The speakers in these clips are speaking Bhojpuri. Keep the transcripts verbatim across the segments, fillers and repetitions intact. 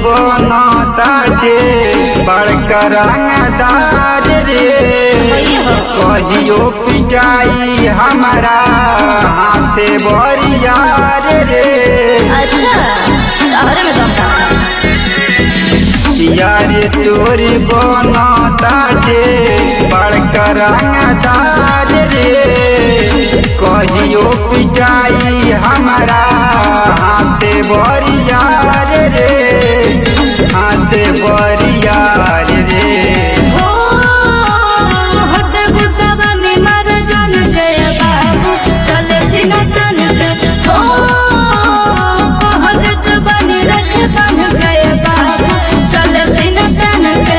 बनताटे बड़का रंगदार रे कहियो पिटाई हमारा हाथे बरियार रे। अच्छा यार तोरी बनताटे बड़का रंगदार रे कहियो पिटाई हमारा हाथे बरियार रे हाथे बरियार रे। हो हट गुस्सा में मर जान जय बाबू चले सीना तन पे हो कहत बनी रख बन गए बाबू चले सीना तन पे।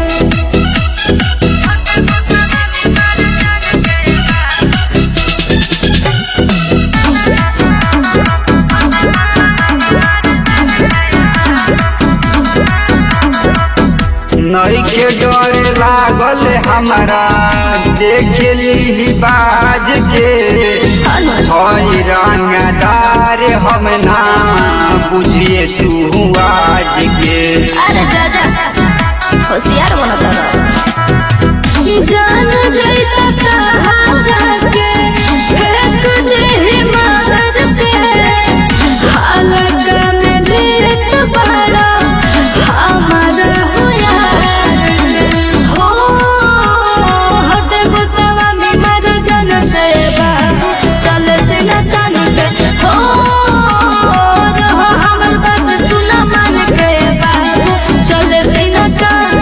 नई के डर लागल हमारा देख ली बाज के हई रंगदार हम ना बुझिए तू आज के। अरे जा जा होशियार बनत रह जान जइता कहां के फेंक दे मार के हालत में लेत बड़ा हमार होया हो हट गुस्सा में मर जन से बाबू चल से न तन पे हो रहो हमर बात सुना मन के बाबू चल से न तन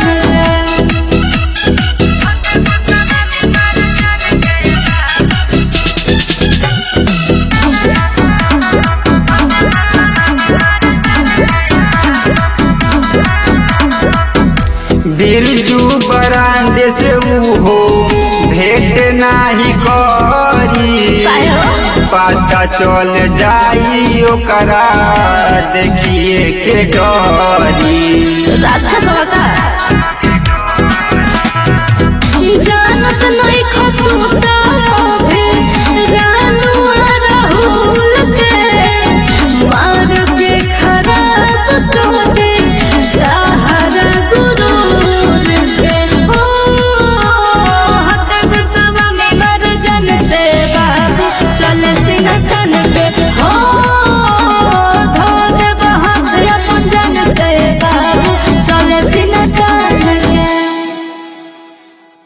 बिरजू बरांडे से हो भेंट नाही करी पता चल जाई ओकरा देखिए के डरी। राक्षस का जानत नहीं खतूता